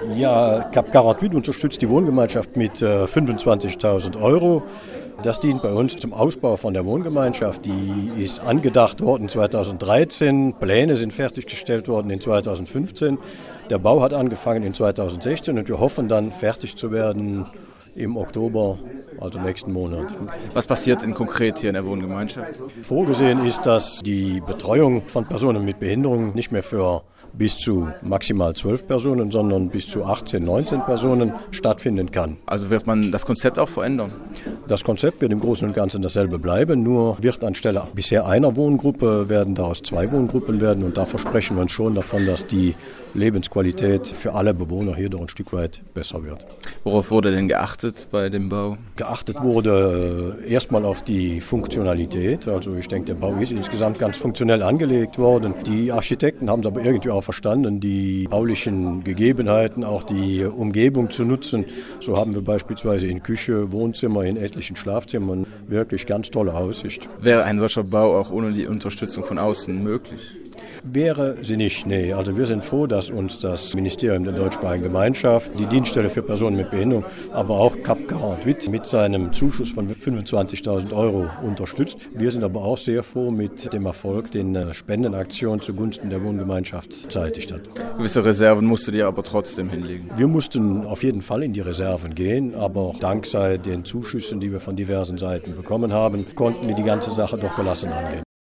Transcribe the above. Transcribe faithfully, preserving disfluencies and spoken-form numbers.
Ja, Cap achtundvierzig unterstützt die Wohngemeinschaft mit äh, fünfundzwanzigtausend Euro. Das dient bei uns zum Ausbau von der Wohngemeinschaft. Die ist angedacht worden zweitausenddreizehn. Pläne sind fertiggestellt worden in zweitausendfünfzehn. Der Bau hat angefangen in zweitausendsechzehn und wir hoffen dann fertig zu werden im Oktober, also nächsten Monat. Was passiert denn konkret hier in der Wohngemeinschaft? Vorgesehen ist, dass die Betreuung von Personen mit Behinderung nicht mehr für bis zu maximal zwölf Personen, sondern bis zu achtzehn, neunzehn Personen stattfinden kann. Also wird man das Konzept auch verändern? Das Konzept wird im Großen und Ganzen dasselbe bleiben, nur wird anstelle bisher einer Wohngruppe werden daraus zwei Wohngruppen werden und da versprechen wir uns schon davon, dass die Lebensqualität für alle Bewohner hier doch ein Stück weit besser wird. Worauf wurde denn geachtet bei dem Bau? Geachtet wurde erstmal auf die Funktionalität. Also ich denke, der Bau ist insgesamt ganz funktionell angelegt worden. Die Architekten haben es aber irgendwie auch verstanden, die baulichen Gegebenheiten, auch die Umgebung zu nutzen. So haben wir beispielsweise in Küche, Wohnzimmer, in etlichen Schlafzimmern wirklich ganz tolle Aussicht. Wäre ein solcher Bau auch ohne die Unterstützung von außen möglich? Wäre sie nicht, nee. Also wir sind froh, dass uns das Ministerium der deutschsprachigen Gemeinschaft, die Dienststelle für Personen mit Behinderung, aber auch Cap achtundvierzig mit seinem Zuschuss von fünfundzwanzigtausend Euro unterstützt. Wir sind aber auch sehr froh mit dem Erfolg, den Spendenaktion zugunsten der Wohngemeinschaft zeitigt hat. Gewisse Reserven musstet ihr aber trotzdem hinlegen? Wir mussten auf jeden Fall in die Reserven gehen, aber dank sei den Zuschüssen, die wir von diversen Seiten bekommen haben, konnten wir die ganze Sache doch gelassen angehen.